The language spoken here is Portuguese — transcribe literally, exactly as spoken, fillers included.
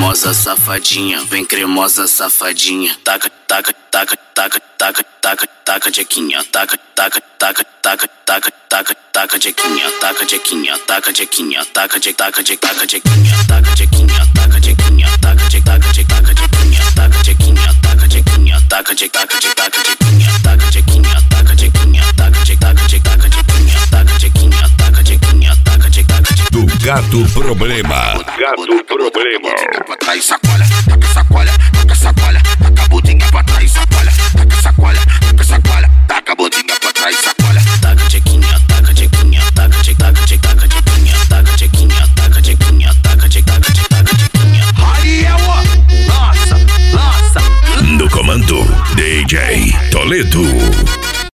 cremosa safadinha, vem cremosa safadinha. Taca, taca, taca, taca, taca, taca, taca jequinha. Taca, taca, taca, taca, taca, taca, taca jequinha. Taca jequinha, taca jequinha, taca je, taca je, taca jequinha. Taca jequinha, taca jequinha, taca je, taca je, taca jequinha. Taca jequinha, taca jequinha, taca je, taca je, taca jequinha. Taca jequinha, taca jequinha, taca je, taca je, taca jequinha. Taca jequinha, taca jequinha, taca je, taca je. Do Gato Problema. Gato Problema. Pra trás, sacola, taca sacola, taca sacola, taca a budinha pra